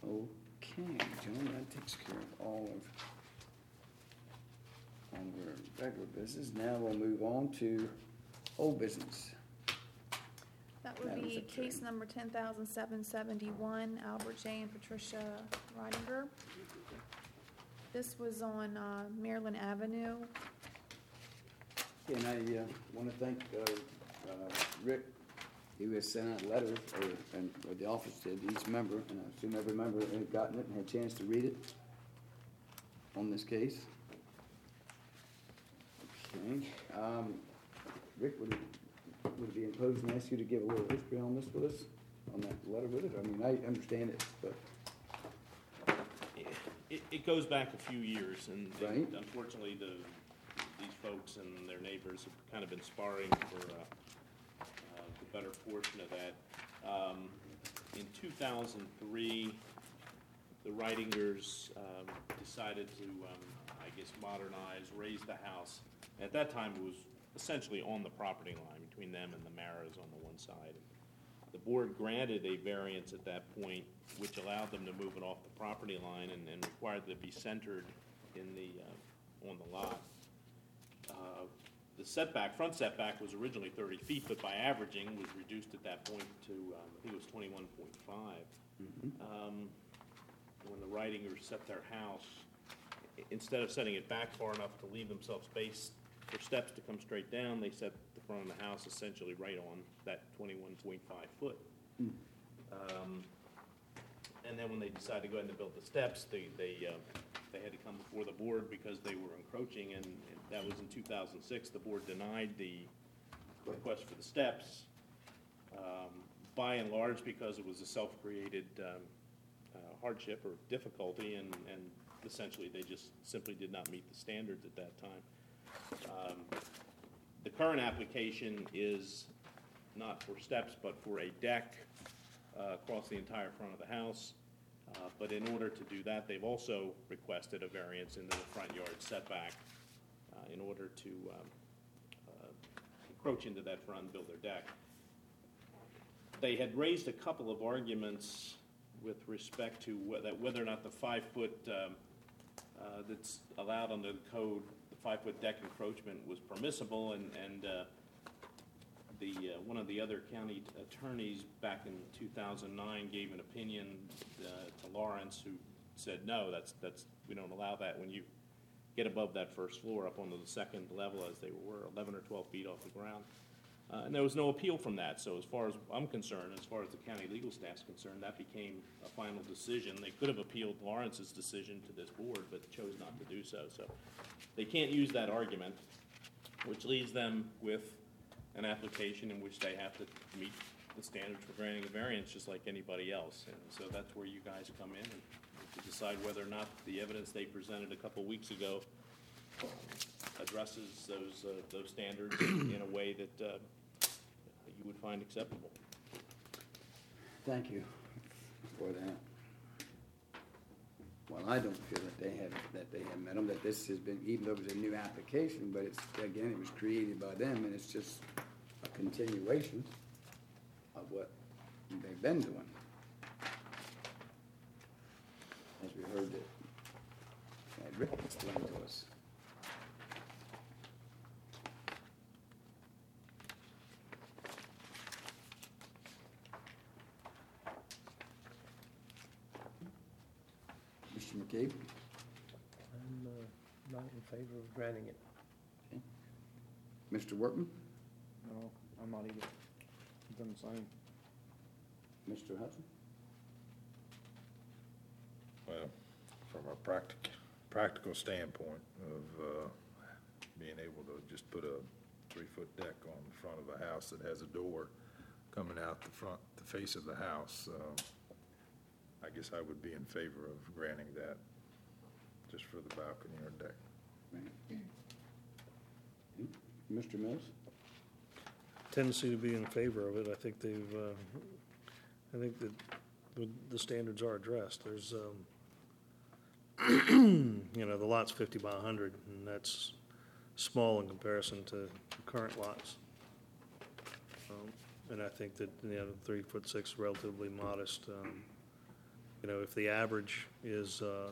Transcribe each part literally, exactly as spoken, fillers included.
Okay, John, that takes care of all of our regular business. Now we'll move on to old business. That would Madam be Secretary. case number ten thousand seven seventy-one, Albert J. and Patricia Reidinger. This was on uh, Maryland Avenue. And I uh, want to thank uh, uh, Rick. He has sent out letters, or, and or the office did, each member, and I assume every member had gotten it and had a chance to read it on this case. Okay. Um, Rick, would it, would it be imposed and ask you to give a little history on this with us, on that letter with it? I mean, I understand it, but It, it goes back a few years, and, Right. and unfortunately, the these folks and their neighbors have kind of been sparring for uh, uh, the better portion of that. Um, in two thousand three, the Reidingers um, decided to, um, I guess, modernize, raise the house. At that time, it was essentially on the property line between them and the Maras on the one side. The board granted a variance at that point, which allowed them to move it off the property line and, and required that it be centered in the, uh, on the lot. Uh, The setback, front setback was originally thirty feet, but by averaging was reduced at that point to, um, I think it was twenty-one point five. Um, When the Reidingers set their house, i- instead of setting it back far enough to leave themselves space for steps to come straight down, they set the front of the house essentially right on that twenty-one point five foot. Um, And then when they decided to go ahead and build the steps, they, they, uh, they had to come before the board because they were encroaching, and and that was in two thousand six. The board denied the request for the steps, um, by and large because it was a self-created um, uh, hardship or difficulty, and, and essentially they just simply did not meet the standards at that time. Um, The current application is not for steps, but for a deck uh, across the entire front of the house. Uh, But in order to do that, they've also requested a variance into the front yard setback uh, in order to um, uh, encroach into that front and build their deck. They had raised a couple of arguments with respect to whe- that whether or not the five-foot um, uh, that's allowed under the code, the five-foot deck encroachment was permissible, and, and uh, the, uh, one of the other county attorneys back in two thousand nine gave an opinion uh, to Lawrence, who said, no, that's, that's, we don't allow that when you get above that first floor up onto the second level, as they were eleven or twelve feet off the ground. Uh, and there was no appeal from that, so as far as I'm concerned, as far as the county legal staff's concerned, that became a final decision. They could have appealed Lawrence's decision to this board, but chose not to do so. So they can't use that argument, which leaves them with an application in which they have to meet the standards for granting a variance just like anybody else. And so that's where you guys come in and to decide whether or not the evidence they presented a couple weeks ago addresses those, uh, those standards in a way that uh, you would find acceptable. thank you for that. Well, I don't feel that they have, that they have met them, that this has been, even though it was a new application, but it's, again, it was created by them, and it's just a continuation of what they've been doing. As we heard it, uh, Rick explained to us. Mister McCabe? I'm uh, not in favor of granting it. Mister Workman? No, I'm not either. I've done the same. Mister Hudson? Well, from a practic, practical standpoint of uh, being able to just put a three-foot deck on the front of a house that has a door coming out the front, the face of the house, uh, I guess I would be in favor of granting that, just for the balcony or deck. Right. Mister Mills? Tendency to be in favor of it. I think they've, uh, I think that the, the standards are addressed. There's, um, you know, the lot's fifty by one hundred, and that's small in comparison to current lots. Um, And I think that, you know, three foot six, relatively modest. Um, you know, if the average is, uh,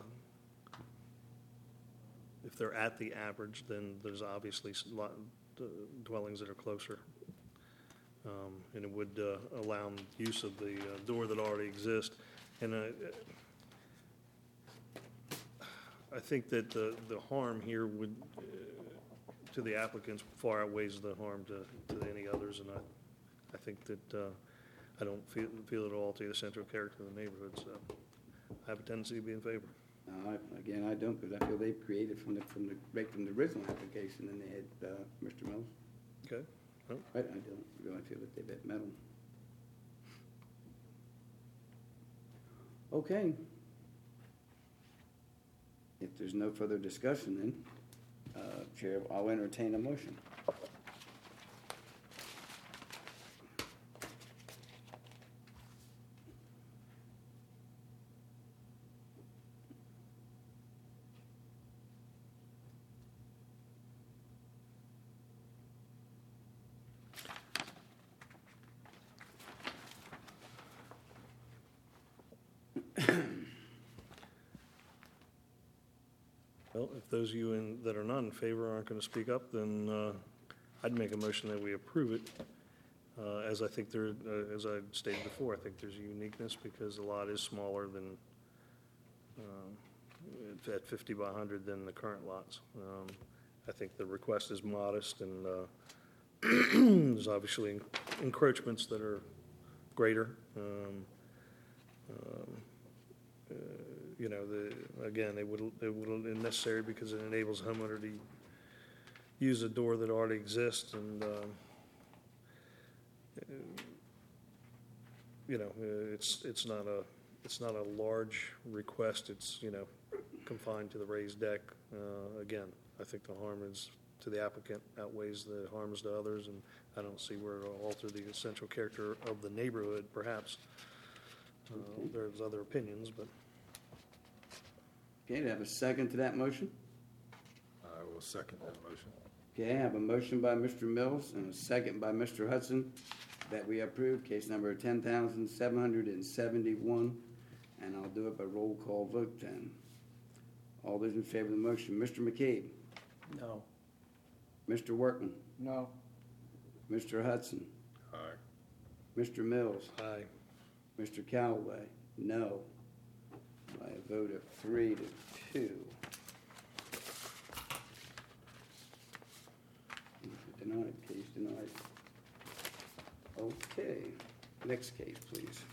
if they're at the average, then there's obviously s- lot, uh, dwellings that are closer. Um, and it would, uh, allow use of the, uh, door that already exists. And, uh, I think that the, the harm here would, uh, to the applicants far outweighs the harm to, to any others. And I, I think that, uh, I don't feel, feel it all to the central character of the neighborhood, so I have a tendency to be in favor. Uh, I- Again, I don't, because I feel they've created from the, from the, right from the original application, and they had, uh, Mister Mills. Okay? Right, I don't really feel that they've had metal. Okay. If there's no further discussion, then, uh, Chair, I'll entertain a motion. Well, if those of you in, that are not in favor aren't going to speak up, then uh, I'd make a motion that we approve it. Uh, As I think there, uh, as I stated before, I think there's a uniqueness because the lot is smaller than, uh, it's at fifty by one hundred than the current lots. Um, I think the request is modest, and uh, there's obviously encroachments that are greater. Um, um, uh, You know, the, again, it would, it would be necessary because it enables a homeowner to use a door that already exists, and, um, uh, you know, uh, it's, it's not a, it's not a large request, it's, you know, confined to the raised deck. Uh, Again, I think the harm is, to the applicant outweighs the harms to others, and I don't see where it'll alter the essential character of the neighborhood, perhaps. Uh, There's other opinions, but. Okay, do I have a second to that motion? I will second that motion. Okay, I have a motion by Mister Mills and a second by Mister Hudson that we approve case number ten thousand seven hundred and seventy-one, and I'll do it by roll call vote then. All those in favor of the motion, Mister McCabe, No. Mister Workman, No. Mister Hudson, Aye. Mister Mills, Aye. Mister Callaway, no. By a vote of three to two. Denied, case denied. Okay, next case, please.